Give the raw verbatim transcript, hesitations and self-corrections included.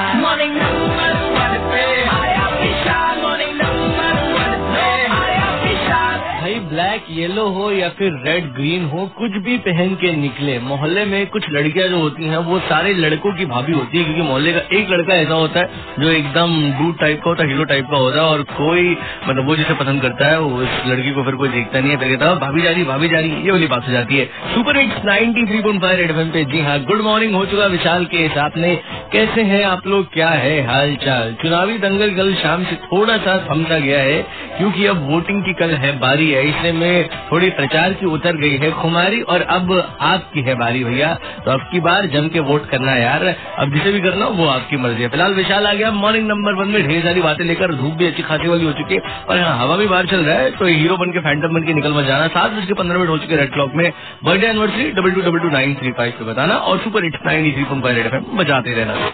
Morning number one पे आया विशाल, morning number one पे आया विशाल। भाई ब्लैक येलो हो या फिर रेड ग्रीन हो, कुछ भी पहन के निकले। मोहल्ले में कुछ लड़कियां जो होती हैं वो सारे लड़कों की भाभी होती है, क्योंकि मोहल्ले का एक लड़का ऐसा होता है जो एकदम डूड टाइप का होता है, हीरो टाइप का होता है, और कोई मतलब वो जिसे पसंद करता है वो उस लड़की को फिर कोई देखता नहीं है, फिर कहता है भाभी जा रही भाभी जा रही, ये वाली बात हो जाती है। Super hits ninety three point five red FM एम पे। जी हाँ, गुड मॉर्निंग हो चुका विशाल के साथ में। कैसे हैं आप लोग, क्या है हाल चाल? चुनावी दंगल कल शाम से थोड़ा सा थम सा गया है, क्योंकि अब वोटिंग की कल है बारी है, इसलिए में थोड़ी प्रचार की उतर गई है खुमारी, और अब आपकी है बारी भैया। तो अब की बार जम के वोट करना है यार, अब जिसे भी करना वो आपकी मर्जी है। फिलहाल विशाल आ गया मॉर्निंग नंबर वन में, ढेर सारी बातें लेकर। धूप भी अच्छी खासी वाली हो चुकी है, और यहाँ हवा भी बाहर चल रहा है, तो हीरो बन के फैंटम बन के निकल मत जाना। सात बज के पंद्रह मिनट हो चुके रेड क्लॉक में। Birthday anniversary double two double two nine three five पे बताना, और super hits ninety three point five red FM एम बजाते रहना।